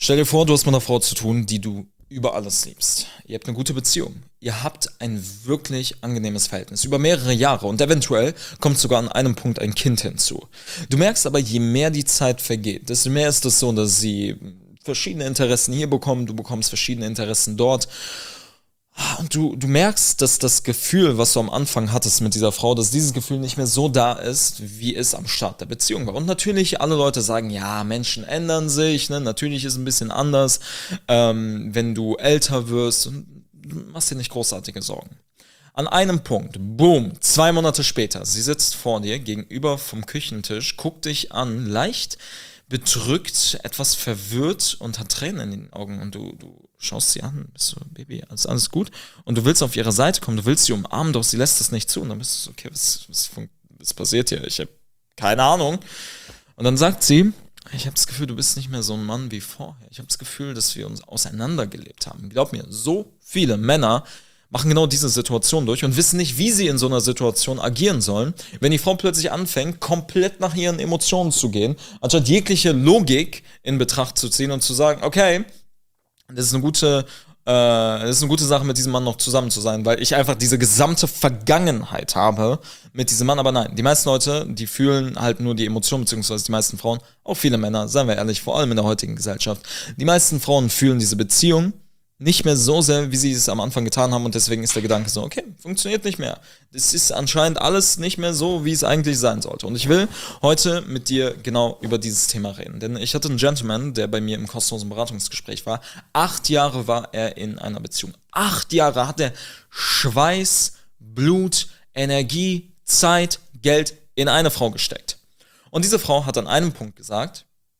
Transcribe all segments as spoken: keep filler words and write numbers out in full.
Stell dir vor, du hast mit einer Frau zu tun, die du über alles liebst. Ihr habt eine gute Beziehung. Ihr habt ein wirklich angenehmes Verhältnis über mehrere Jahre und eventuell kommt sogar an einem Punkt ein Kind hinzu. Du merkst aber, je mehr die Zeit vergeht, desto mehr ist es so, dass sie verschiedene Interessen hier bekommen, du bekommst verschiedene Interessen dort. Und du, du merkst, dass das Gefühl, was du am Anfang hattest mit dieser Frau, dass dieses Gefühl nicht mehr so da ist, wie es am Start der Beziehung war. Und natürlich, alle Leute sagen, ja, Menschen ändern sich, ne? Natürlich ist es ein bisschen anders, ähm, wenn du älter wirst. Du machst dir nicht großartige Sorgen. An einem Punkt, boom, zwei Monate später, sie sitzt vor dir gegenüber vom Küchentisch, guckt dich an, leicht bedrückt, etwas verwirrt und hat Tränen in den Augen und du, du schaust sie an, bist so, Baby, alles, alles gut? Und du willst auf ihre Seite kommen, du willst sie umarmen, doch sie lässt es nicht zu und dann bist du so, okay, was, was, was passiert hier? Ich habe keine Ahnung. Und dann sagt sie, ich habe das Gefühl, du bist nicht mehr so ein Mann wie vorher. Ich habe das Gefühl, dass wir uns auseinandergelebt haben. Glaub mir, so viele Männer machen genau diese Situation durch und wissen nicht, wie sie in so einer Situation agieren sollen, wenn die Frau plötzlich anfängt, komplett nach ihren Emotionen zu gehen, anstatt jegliche Logik in Betracht zu ziehen und zu sagen, okay, das ist eine gute, äh, das ist eine gute Sache, mit diesem Mann noch zusammen zu sein, weil ich einfach diese gesamte Vergangenheit habe mit diesem Mann. Aber nein, die meisten Leute, die fühlen halt nur die Emotionen, beziehungsweise die meisten Frauen, auch viele Männer, seien wir ehrlich, vor allem in der heutigen Gesellschaft, die meisten Frauen fühlen diese Beziehung nicht mehr so sehr, wie sie es am Anfang getan haben und deswegen ist der Gedanke so, okay, funktioniert nicht mehr. Das ist anscheinend alles nicht mehr so, wie es eigentlich sein sollte. Und ich will heute mit dir genau über dieses Thema reden, denn ich hatte einen Gentleman, der bei mir im kostenlosen Beratungsgespräch war. Acht Jahre war er in einer Beziehung. Acht Jahre hat er Schweiß, Blut, Energie, Zeit, Geld in eine Frau gesteckt. Und diese Frau hat an einem Punkt gesagt,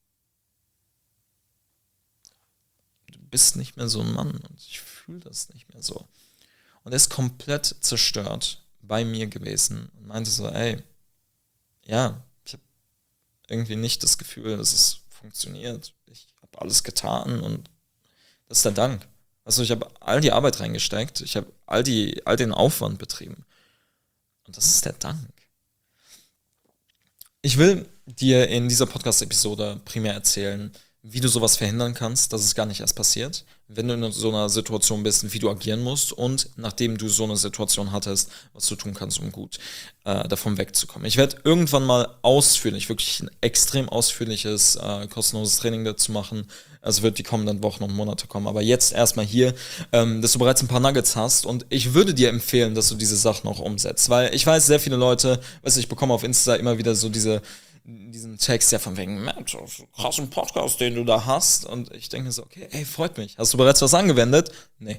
bist nicht mehr so ein Mann und ich fühle das nicht mehr so. Und er ist komplett zerstört bei mir gewesen und meinte so, ey, ja, ich habe irgendwie nicht das Gefühl, dass es funktioniert. Ich habe alles getan und das ist der Dank. Also ich habe all die Arbeit reingesteckt, ich habe all, die, all den Aufwand betrieben und das ist der Dank. Ich will dir in dieser Podcast-Episode primär erzählen, wie du sowas verhindern kannst, dass es gar nicht erst passiert, wenn du in so einer Situation bist, wie du agieren musst und nachdem du so eine Situation hattest, was du tun kannst, um gut äh, davon wegzukommen. Ich werde irgendwann mal ausführlich, wirklich ein extrem ausführliches, äh, kostenloses Training dazu machen. Also wird die kommenden Wochen und Monate kommen. Aber jetzt erstmal hier, ähm, dass du bereits ein paar Nuggets hast und ich würde dir empfehlen, dass du diese Sachen auch umsetzt, weil ich weiß, sehr viele Leute, weißt du, ich bekomme auf Insta immer wieder so diese diesen Text ja von wegen, Mensch, krassen Podcast, den du da hast. Und ich denke so, okay, ey, freut mich. Hast du bereits was angewendet? Nee.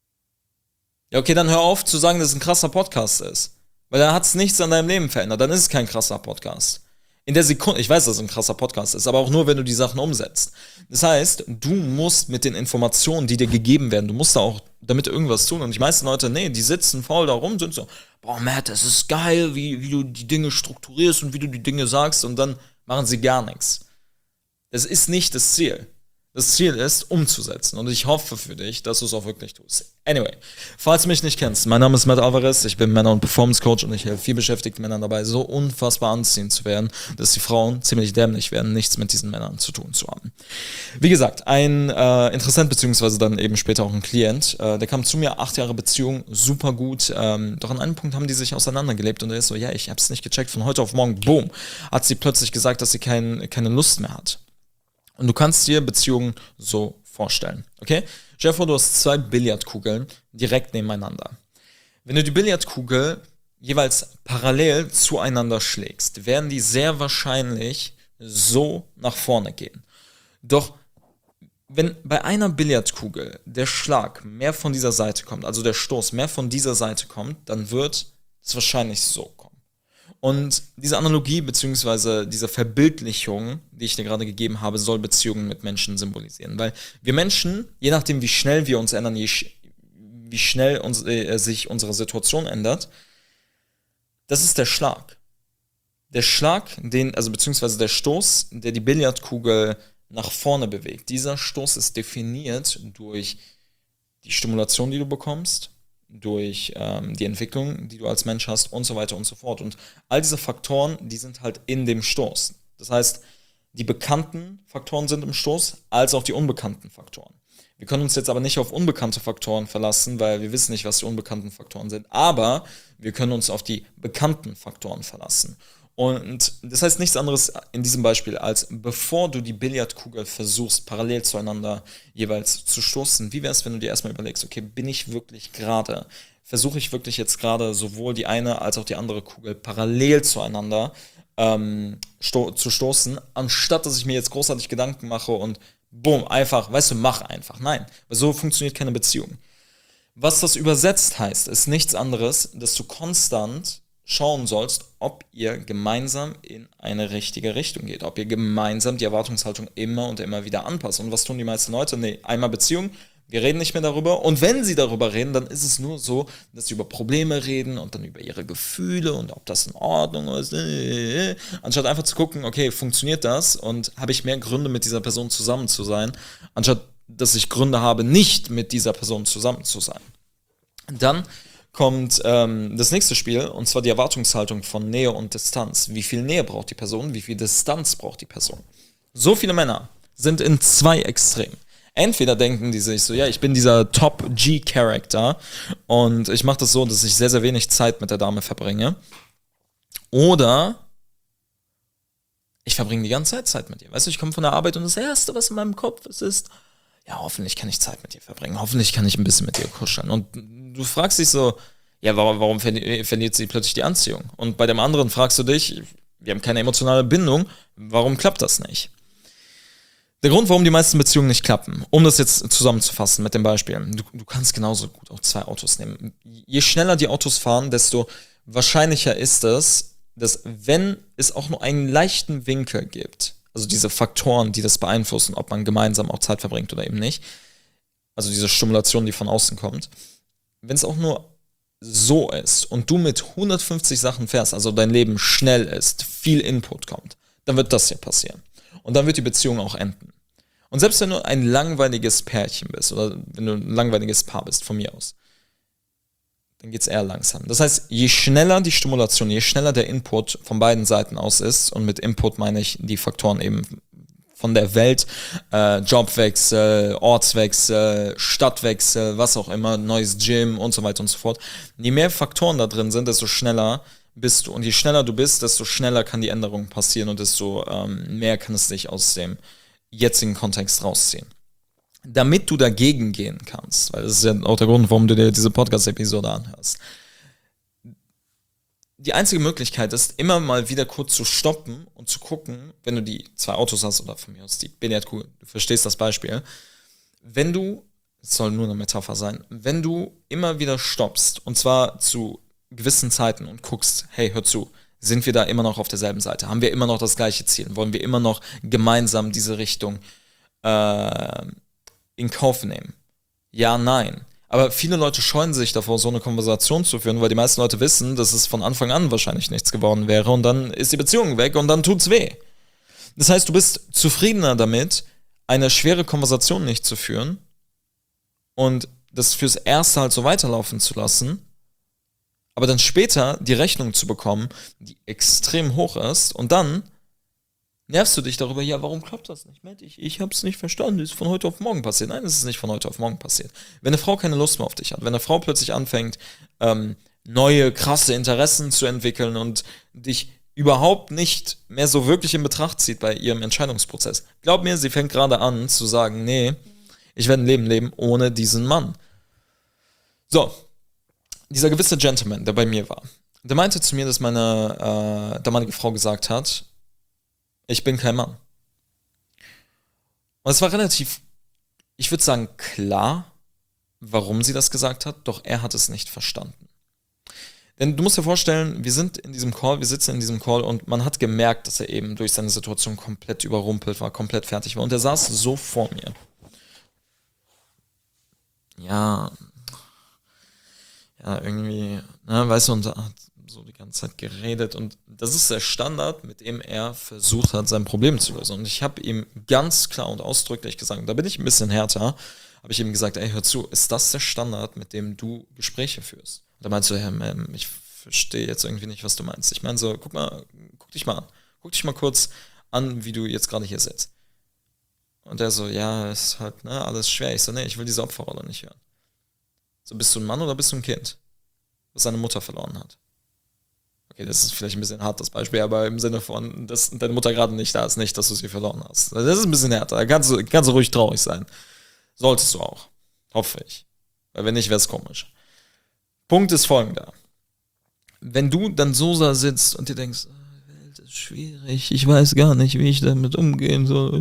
Ja, okay, dann hör auf zu sagen, dass es ein krasser Podcast ist. Weil dann hat es nichts an deinem Leben verändert. Dann ist es kein krasser Podcast. In der Sekunde, ich weiß, dass es ein krasser Podcast ist, aber auch nur, wenn du die Sachen umsetzt. Das heißt, du musst mit den Informationen, die dir gegeben werden, du musst da auch damit irgendwas tun. Und die meisten Leute, nee, die sitzen faul da rum, sind so, boah, Matt, das ist geil, wie, wie du die Dinge strukturierst und wie du die Dinge sagst und dann machen sie gar nichts. Das ist nicht das Ziel. Das Ziel ist, umzusetzen. Und ich hoffe für dich, dass du es auch wirklich tust. Anyway, falls du mich nicht kennst, mein Name ist Matt Alvarez, ich bin Männer- und Performance-Coach und ich helfe vielbeschäftigten Männern dabei, so unfassbar anziehend zu werden, dass die Frauen ziemlich dämlich werden, nichts mit diesen Männern zu tun zu haben. Wie gesagt, ein äh, Interessent, beziehungsweise dann eben später auch ein Klient, äh, der kam zu mir, acht Jahre Beziehung, super gut, ähm, doch an einem Punkt haben die sich auseinandergelebt und er ist so, ja, ich hab's nicht gecheckt, von heute auf morgen, boom, hat sie plötzlich gesagt, dass sie kein, keine Lust mehr hat. Und du kannst dir Beziehungen so vorstellen, okay? Stell dir vor, du hast zwei Billardkugeln direkt nebeneinander. Wenn du die Billardkugel jeweils parallel zueinander schlägst, werden die sehr wahrscheinlich so nach vorne gehen. Doch wenn bei einer Billardkugel der Schlag mehr von dieser Seite kommt, also der Stoß mehr von dieser Seite kommt, dann wird es wahrscheinlich so kommen. Und diese Analogie bzw. diese Verbildlichung, die ich dir gerade gegeben habe, soll Beziehungen mit Menschen symbolisieren. Weil wir Menschen, je nachdem wie schnell wir uns ändern, je sch- wie schnell uns, äh, sich unsere Situation ändert, das ist der Schlag. Der Schlag, den, also beziehungsweise der Stoß, der die Billardkugel nach vorne bewegt. Dieser Stoß ist definiert durch die Stimulation, die du bekommst, durch ähm, die Entwicklung, die du als Mensch hast und so weiter und so fort. Und all diese Faktoren, die sind halt in dem Stoß. Das heißt, die bekannten Faktoren sind im Stoß, als auch die unbekannten Faktoren. Wir können uns jetzt aber nicht auf unbekannte Faktoren verlassen, weil wir wissen nicht, was die unbekannten Faktoren sind. Aber wir können uns auf die bekannten Faktoren verlassen. Und das heißt nichts anderes in diesem Beispiel, als bevor du die Billardkugel versuchst, parallel zueinander jeweils zu stoßen, wie wäre es, wenn du dir erstmal überlegst, okay, bin ich wirklich gerade, versuche ich wirklich jetzt gerade sowohl die eine als auch die andere Kugel parallel zueinander ähm, sto- zu stoßen, anstatt dass ich mir jetzt großartig Gedanken mache und boom, einfach, weißt du, mach einfach. Nein, weil so funktioniert keine Beziehung. Was das übersetzt heißt, ist nichts anderes, dass du konstant schauen sollst, ob ihr gemeinsam in eine richtige Richtung geht, ob ihr gemeinsam die Erwartungshaltung immer und immer wieder anpasst. Und was tun die meisten Leute? Nee, einmal Beziehung, wir reden nicht mehr darüber. Und wenn sie darüber reden, dann ist es nur so, dass sie über Probleme reden und dann über ihre Gefühle und ob das in Ordnung ist. Anstatt einfach zu gucken, okay, funktioniert das und habe ich mehr Gründe, mit dieser Person zusammen zu sein, anstatt dass ich Gründe habe, nicht mit dieser Person zusammen zu sein. Dann kommt ähm, das nächste Spiel, und zwar die Erwartungshaltung von Nähe und Distanz. Wie viel Nähe braucht die Person? Wie viel Distanz braucht die Person? So viele Männer sind in zwei Extremen. Entweder denken die sich so, ja, ich bin dieser Top-G-Character und ich mache das so, dass ich sehr, sehr wenig Zeit mit der Dame verbringe. Oder ich verbringe die ganze Zeit Zeit mit ihr. Weißt du, ich komme von der Arbeit und das Erste, was in meinem Kopf ist, ist, ja, hoffentlich kann ich Zeit mit dir verbringen. Hoffentlich kann ich ein bisschen mit dir kuscheln. Und du fragst dich so, ja, warum, warum verliert sie plötzlich die Anziehung? Und bei dem anderen fragst du dich, wir haben keine emotionale Bindung, warum klappt das nicht? Der Grund, warum die meisten Beziehungen nicht klappen, um das jetzt zusammenzufassen mit dem Beispiel, du, du kannst genauso gut auch zwei Autos nehmen. Je schneller die Autos fahren, desto wahrscheinlicher ist es, dass wenn es auch nur einen leichten Winkel gibt, also diese Faktoren, die das beeinflussen, ob man gemeinsam auch Zeit verbringt oder eben nicht, also diese Stimulation, die von außen kommt, wenn es auch nur so ist und du mit hundertfünfzig Sachen fährst, also dein Leben schnell ist, viel Input kommt, dann wird das hier passieren. Und dann wird die Beziehung auch enden. Und selbst wenn du ein langweiliges Pärchen bist oder wenn du ein langweiliges Paar bist, von mir aus, dann geht es eher langsam. Das heißt, je schneller die Stimulation, je schneller der Input von beiden Seiten aus ist, und mit Input meine ich die Faktoren eben von der Welt, äh, Jobwechsel, Ortswechsel, Stadtwechsel, was auch immer, neues Gym und so weiter und so fort. Je mehr Faktoren da drin sind, desto schneller bist du. Und je schneller du bist, desto schneller kann die Änderung passieren und desto ähm, mehr kann es dich aus dem jetzigen Kontext rausziehen. Damit du dagegen gehen kannst, weil das ist ja auch der Grund, warum du dir diese Podcast-Episode anhörst. Die einzige Möglichkeit ist, immer mal wieder kurz zu stoppen und zu gucken, wenn du die zwei Autos hast oder von mir aus die Billardkugel, du verstehst das Beispiel, wenn du, es soll nur eine Metapher sein, wenn du immer wieder stoppst und zwar zu gewissen Zeiten und guckst, hey, hör zu, sind wir da immer noch auf derselben Seite? Haben wir immer noch das gleiche Ziel? Wollen wir immer noch gemeinsam diese Richtung äh, in Kauf nehmen? Ja, nein. Aber viele Leute scheuen sich davor, so eine Konversation zu führen, weil die meisten Leute wissen, dass es von Anfang an wahrscheinlich nichts geworden wäre und dann ist die Beziehung weg und dann tut's weh. Das heißt, du bist zufriedener damit, eine schwere Konversation nicht zu führen und das fürs Erste halt so weiterlaufen zu lassen, aber dann später die Rechnung zu bekommen, die extrem hoch ist und dann nervst du dich darüber, ja, warum klappt das nicht? Ich, ich hab's nicht verstanden, das ist von heute auf morgen passiert. Nein, es ist nicht von heute auf morgen passiert. Wenn eine Frau keine Lust mehr auf dich hat, wenn eine Frau plötzlich anfängt, ähm, neue, krasse Interessen zu entwickeln und dich überhaupt nicht mehr so wirklich in Betracht zieht bei ihrem Entscheidungsprozess. Glaub mir, sie fängt gerade an zu sagen, nee, ich werde ein Leben leben ohne diesen Mann. So, dieser gewisse Gentleman, der bei mir war, der meinte zu mir, dass meine äh, damalige Frau gesagt hat, ich bin kein Mann. Und es war relativ, ich würde sagen, klar, warum sie das gesagt hat, doch er hat es nicht verstanden. Denn du musst dir vorstellen, wir sind in diesem Call, wir sitzen in diesem Call und man hat gemerkt, dass er eben durch seine Situation komplett überrumpelt war, komplett fertig war. Und er saß so vor mir. Ja, ja, irgendwie, ne, weißt du, und hat so die ganze Zeit geredet und das ist der Standard, mit dem er versucht hat, sein Problem zu lösen. Und ich habe ihm ganz klar und ausdrücklich gesagt, da bin ich ein bisschen härter, habe ich ihm gesagt, ey, hör zu, ist das der Standard, mit dem du Gespräche führst? Und da meinst du, Herr, ja, ich verstehe jetzt irgendwie nicht, was du meinst. Ich meine so, guck mal, guck dich mal an, guck dich mal kurz an, wie du jetzt gerade hier sitzt. Und der so, ja, ist halt, ne, alles schwer. Ich so, nee, ich will diese Opferrolle nicht hören. So, bist du ein Mann oder bist du ein Kind, das seine Mutter verloren hat? Okay, das ist vielleicht ein bisschen hart, das Beispiel, aber im Sinne von, dass deine Mutter gerade nicht da ist, nicht, dass du sie verloren hast. Das ist ein bisschen härter, da kannst du, kannst du ruhig traurig sein. Solltest du auch. Hoffe ich. Weil wenn nicht, wäre es komisch. Punkt ist folgender. Wenn du dann so da sitzt und dir denkst, die Welt ist schwierig, ich weiß gar nicht, wie ich damit umgehen soll.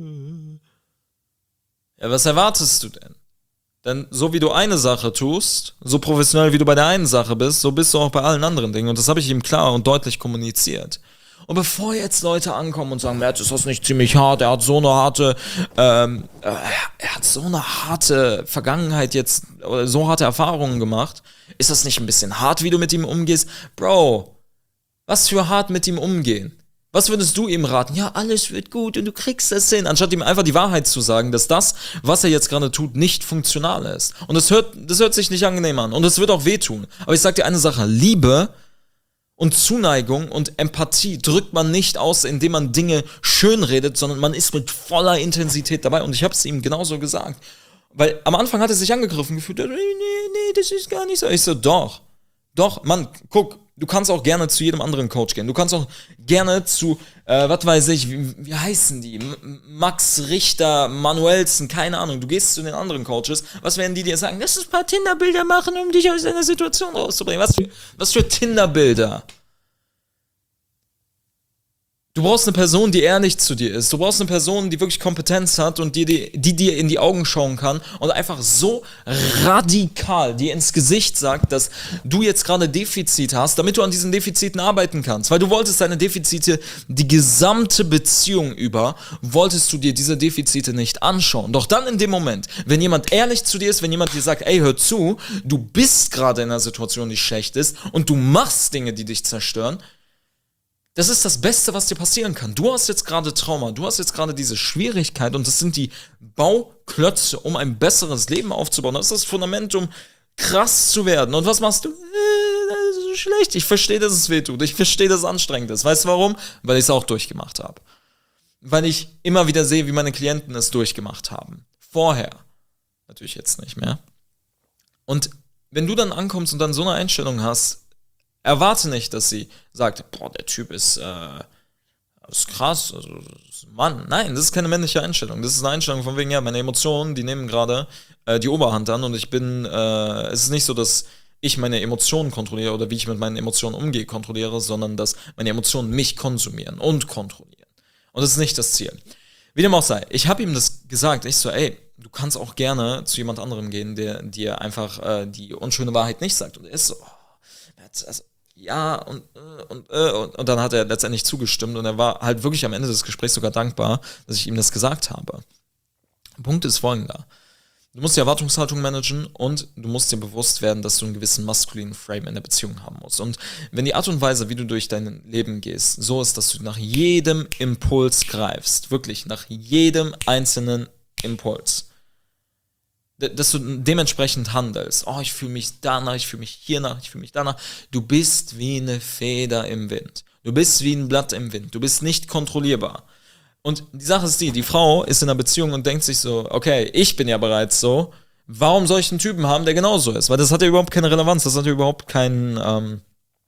Ja, was erwartest du denn? Denn so wie du eine Sache tust, so professionell wie du bei der einen Sache bist, so bist du auch bei allen anderen Dingen. Und das habe ich ihm klar und deutlich kommuniziert. Und bevor jetzt Leute ankommen und sagen, Matt, ist das nicht ziemlich hart, er hat so eine harte, ähm, äh, er hat so eine harte Vergangenheit jetzt, oder so harte Erfahrungen gemacht, ist das nicht ein bisschen hart, wie du mit ihm umgehst? Bro, was für hart mit ihm umgehen? Was würdest du ihm raten? Ja, alles wird gut und du kriegst das hin, anstatt ihm einfach die Wahrheit zu sagen, dass das, was er jetzt gerade tut, nicht funktional ist. Und das hört, das hört sich nicht angenehm an und das wird auch wehtun. Aber ich sag dir eine Sache, Liebe und Zuneigung und Empathie drückt man nicht aus, indem man Dinge schönredet, sondern man ist mit voller Intensität dabei. Und ich habe es ihm genauso gesagt. Weil am Anfang hat er sich angegriffen gefühlt, nee, nee, nee, das ist gar nicht so. Ich so, doch, doch, Mann, guck, du kannst auch gerne zu jedem anderen Coach gehen. Du kannst auch gerne zu, äh, was weiß ich, wie, wie heißen die? Max Richter, Manuelsen, keine Ahnung. Du gehst zu den anderen Coaches. Was werden die dir sagen? Lass uns ein paar Tinder-Bilder machen, um dich aus deiner Situation rauszubringen. Was für, was für Tinder-Bilder? Du brauchst eine Person, die ehrlich zu dir ist. Du brauchst eine Person, die wirklich Kompetenz hat und die, die, die dir in die Augen schauen kann und einfach so radikal dir ins Gesicht sagt, dass du jetzt gerade Defizit hast, damit du an diesen Defiziten arbeiten kannst. Weil du wolltest deine Defizite, die gesamte Beziehung über, wolltest du dir diese Defizite nicht anschauen. Doch dann in dem Moment, wenn jemand ehrlich zu dir ist, wenn jemand dir sagt, ey, hör zu, du bist gerade in einer Situation, die schlecht ist und du machst Dinge, die dich zerstören, das ist das Beste, was dir passieren kann. Du hast jetzt gerade Trauma, du hast jetzt gerade diese Schwierigkeit und das sind die Bauklötze, um ein besseres Leben aufzubauen. Das ist das Fundament, um krass zu werden. Und was machst du? Äh, das ist schlecht. Ich verstehe, dass es weh tut. Ich verstehe, dass es anstrengend ist. Weißt du warum? Weil ich es auch durchgemacht habe. Weil ich immer wieder sehe, wie meine Klienten es durchgemacht haben. Vorher. Natürlich jetzt nicht mehr. Und wenn du dann ankommst und dann so eine Einstellung hast, erwarte nicht, dass sie sagt, boah, der Typ ist, äh, ist krass, also, ist ein Mann. Nein, das ist keine männliche Einstellung. Das ist eine Einstellung von wegen, ja, meine Emotionen, die nehmen gerade äh, die Oberhand an und ich bin, äh, es ist nicht so, dass ich meine Emotionen kontrolliere oder wie ich mit meinen Emotionen umgehe, kontrolliere, sondern dass meine Emotionen mich konsumieren und kontrollieren. Und das ist nicht das Ziel. Wie dem auch sei, ich habe ihm das gesagt, ich so, ey, du kannst auch gerne zu jemand anderem gehen, der dir einfach äh, die unschöne Wahrheit nicht sagt. Und er ist so, oh, also, ja, und, und, und, und dann hat er letztendlich zugestimmt und er war halt wirklich am Ende des Gesprächs sogar dankbar, dass ich ihm das gesagt habe. Der Punkt ist folgender. Du musst die Erwartungshaltung managen und du musst dir bewusst werden, dass du einen gewissen maskulinen Frame in der Beziehung haben musst. Und wenn die Art und Weise, wie du durch dein Leben gehst, so ist, dass du nach jedem Impuls greifst, wirklich nach jedem einzelnen Impuls, dass du dementsprechend handelst. Oh, ich fühle mich danach, ich fühle mich hiernach, ich fühle mich danach. Du bist wie eine Feder im Wind. Du bist wie ein Blatt im Wind. Du bist nicht kontrollierbar. Und die Sache ist die, die Frau ist in einer Beziehung und denkt sich so, okay, ich bin ja bereits so, warum soll ich einen Typen haben, der genauso ist? Weil das hat ja überhaupt keine Relevanz, das hat ja überhaupt keinen, ähm,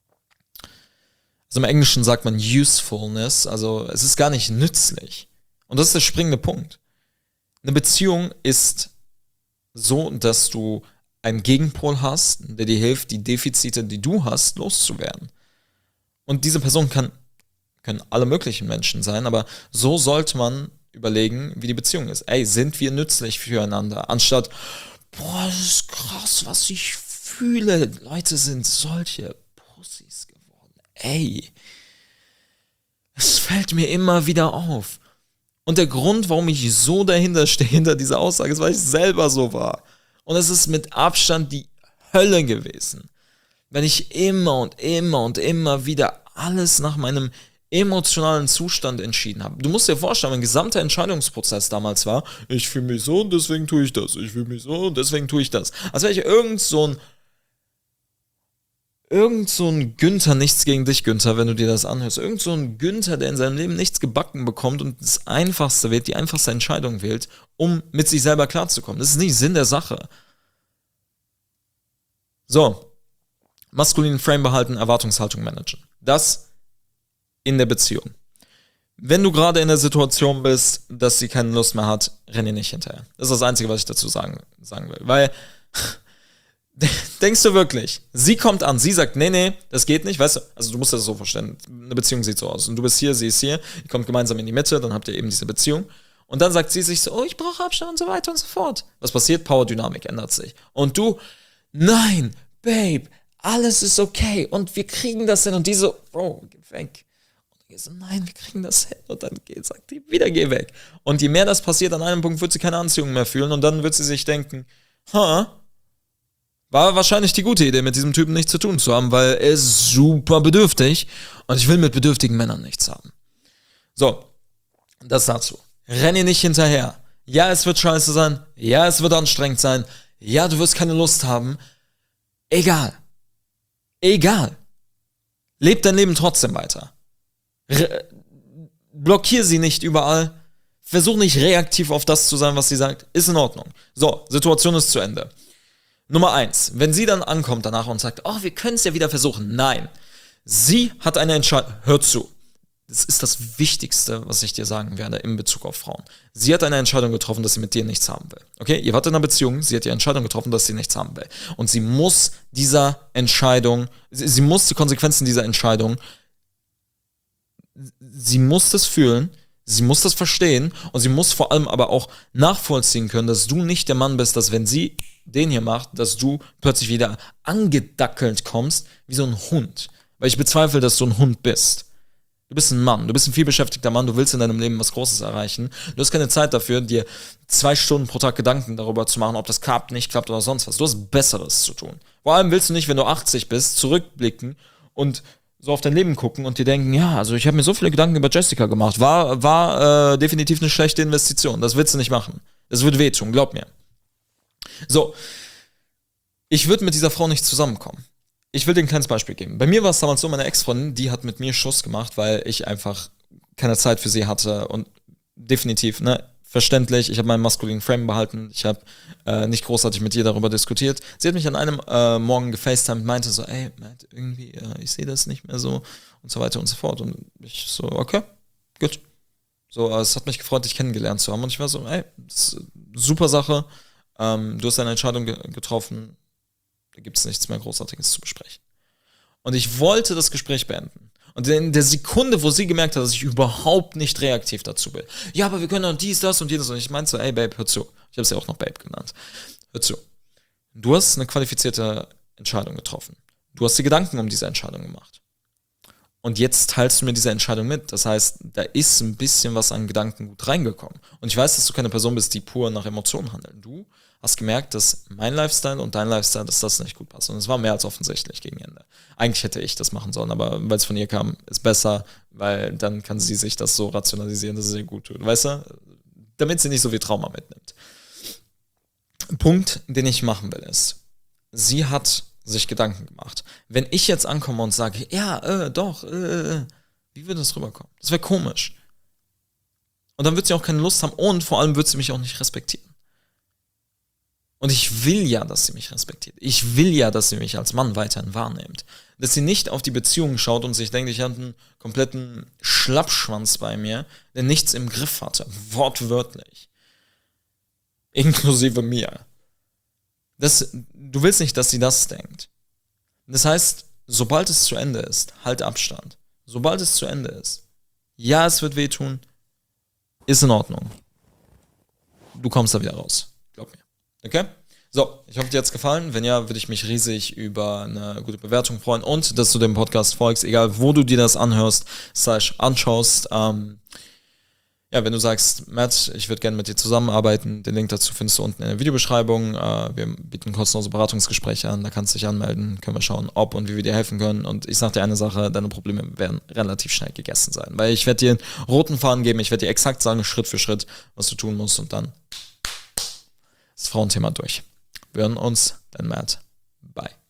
also im Englischen sagt man Usefulness, also es ist gar nicht nützlich. Und das ist der springende Punkt. Eine Beziehung ist so, dass du einen Gegenpol hast, der dir hilft, die Defizite, die du hast, loszuwerden. Und diese Person kann, können alle möglichen Menschen sein, aber so sollte man überlegen, wie die Beziehung ist. Ey, sind wir nützlich füreinander? Anstatt, boah, das ist krass, was ich fühle. Leute sind solche Pussys geworden. Ey, es fällt mir immer wieder auf. Und der Grund, warum ich so dahinter stehe, hinter dieser Aussage, ist, weil ich selber so war. Und es ist mit Abstand die Hölle gewesen. Wenn ich immer und immer und immer wieder alles nach meinem emotionalen Zustand entschieden habe. Du musst dir vorstellen, mein gesamter Entscheidungsprozess damals war, ich fühle mich so und deswegen tue ich das. Ich fühle mich so und deswegen tue ich das. Als wäre ich irgend so ein Irgend so ein Günther, nichts gegen dich, Günther, wenn du dir das anhörst, irgend so ein Günther, der in seinem Leben nichts gebacken bekommt und das Einfachste wählt, die einfachste Entscheidung wählt, um mit sich selber klarzukommen. Das ist nicht Sinn der Sache. So, maskulinen Frame behalten, Erwartungshaltung managen. Das in der Beziehung. Wenn du gerade in der Situation bist, dass sie keine Lust mehr hat, renn ihr nicht hinterher. Das ist das Einzige, was ich dazu sagen, sagen will. Weil, denkst du wirklich, sie kommt an, sie sagt, nee, nee, das geht nicht, weißt du, also du musst das so vorstellen, eine Beziehung sieht so aus. Und du bist hier, sie ist hier, ihr kommt gemeinsam in die Mitte, dann habt ihr eben diese Beziehung. Und dann sagt sie sich so, oh, ich brauche Abstand und so weiter und so fort. Was passiert? Powerdynamik ändert sich. Und du, nein, Babe, alles ist okay und wir kriegen das hin. Und die so, Bro, geh weg. So, nein, wir kriegen das hin. Und dann geht, sagt die, wieder geh weg. Und je mehr das passiert, an einem Punkt wird sie keine Anziehung mehr fühlen und dann wird sie sich denken, ha, war wahrscheinlich die gute Idee, mit diesem Typen nichts zu tun zu haben, weil er ist super bedürftig und ich will mit bedürftigen Männern nichts haben. So, das dazu. Renn ihr nicht hinterher. Ja, es wird scheiße sein. Ja, es wird anstrengend sein. Ja, du wirst keine Lust haben. Egal. Egal. Leb dein Leben trotzdem weiter. Re- blockier sie nicht überall. Versuch nicht reaktiv auf das zu sein, was sie sagt. Ist in Ordnung. So, Situation ist zu Ende. Nummer eins. Wenn sie dann ankommt danach und sagt, oh, wir können es ja wieder versuchen. Nein. Sie hat eine Entscheidung. Hör zu. Das ist das Wichtigste, was ich dir sagen werde in Bezug auf Frauen. Sie hat eine Entscheidung getroffen, dass sie mit dir nichts haben will. Okay? Ihr wart in einer Beziehung, sie hat die Entscheidung getroffen, dass sie nichts haben will. Und sie muss dieser Entscheidung, sie, sie muss die Konsequenzen dieser Entscheidung, sie muss das fühlen, sie muss das verstehen und sie muss vor allem aber auch nachvollziehen können, dass du nicht der Mann bist, dass wenn sie den hier macht, dass du plötzlich wieder angedackelt kommst, wie so ein Hund. Weil ich bezweifle, dass du ein Hund bist. Du bist ein Mann, du bist ein vielbeschäftigter Mann, du willst in deinem Leben was Großes erreichen. Du hast keine Zeit dafür, dir zwei Stunden pro Tag Gedanken darüber zu machen, ob das klappt, nicht klappt oder sonst was. Du hast Besseres zu tun. Vor allem willst du nicht, wenn du achtzig bist, zurückblicken und so auf dein Leben gucken und dir denken, ja, also ich habe mir so viele Gedanken über Jessica gemacht. War, war äh, definitiv eine schlechte Investition. Das willst du nicht machen. Das wird wehtun, glaub mir. So, ich würde mit dieser Frau nicht zusammenkommen. Ich will dir ein kleines Beispiel geben. Bei mir war es damals so, meine Ex-Freundin, die hat mit mir Schluss gemacht, weil ich einfach keine Zeit für sie hatte und definitiv, ne, verständlich, ich habe meinen maskulinen Frame behalten, ich habe äh, nicht großartig mit ihr darüber diskutiert. Sie hat mich an einem äh, Morgen gefacetimed und meinte so, ey, Matt, irgendwie, äh, ich sehe das nicht mehr so und so weiter und so fort. Und ich so, okay, gut. So, äh, es hat mich gefreut, dich kennengelernt zu haben und ich war so, ey, das ist eine super Sache, ähm, du hast eine Entscheidung ge- getroffen, da gibt es nichts mehr Großartiges zu besprechen. Und ich wollte das Gespräch beenden. Und in der Sekunde, wo sie gemerkt hat, dass ich überhaupt nicht reaktiv dazu bin, ja, aber wir können doch dies, das und jenes. Und ich meinte so, ey, Babe, hör zu. Ich habe sie auch noch Babe genannt. Hör zu. Du hast eine qualifizierte Entscheidung getroffen. Du hast dir Gedanken um diese Entscheidung gemacht. Und jetzt teilst du mir diese Entscheidung mit. Das heißt, da ist ein bisschen was an Gedankengut reingekommen. Und ich weiß, dass du keine Person bist, die pur nach Emotionen handelt. Du hast gemerkt, dass mein Lifestyle und dein Lifestyle, dass das nicht gut passt. Und es war mehr als offensichtlich gegen Ende. Eigentlich hätte ich das machen sollen, aber weil es von ihr kam, ist besser, weil dann kann sie sich das so rationalisieren, dass es ihr gut tut. Weißt du? Damit sie nicht so viel Trauma mitnimmt. Punkt, den ich machen will, ist, sie hat sich Gedanken gemacht. Wenn ich jetzt ankomme und sage, ja, äh, doch, äh, wie würde das rüberkommen? Das wäre komisch. Und dann wird sie auch keine Lust haben und vor allem wird sie mich auch nicht respektieren. Und ich will ja, dass sie mich respektiert. Ich will ja, dass sie mich als Mann weiterhin wahrnimmt. Dass sie nicht auf die Beziehung schaut und sich denkt, ich hatte einen kompletten Schlappschwanz bei mir, der nichts im Griff hatte. Wortwörtlich. Inklusive mir. Das, du willst nicht, dass sie das denkt. Das heißt, sobald es zu Ende ist, halt Abstand. Sobald es zu Ende ist, ja, es wird wehtun, ist in Ordnung. Du kommst da wieder raus. Glaub mir. Okay? So, ich hoffe, dir hat's gefallen. Wenn ja, würde ich mich riesig über eine gute Bewertung freuen und dass du dem Podcast folgst, egal wo du dir das anhörst, slash anschaust. Ähm, ja, wenn du sagst, Matt, ich würde gerne mit dir zusammenarbeiten, den Link dazu findest du unten in der Videobeschreibung. Äh, wir bieten kostenlose Beratungsgespräche an, da kannst du dich anmelden, können wir schauen, ob und wie wir dir helfen können. Und ich sag dir eine Sache, deine Probleme werden relativ schnell gegessen sein, weil ich werde dir einen roten Faden geben, ich werde dir exakt sagen, Schritt für Schritt, was du tun musst und dann ist das Frauenthema durch. Wir hören uns, dein Matt. Bye.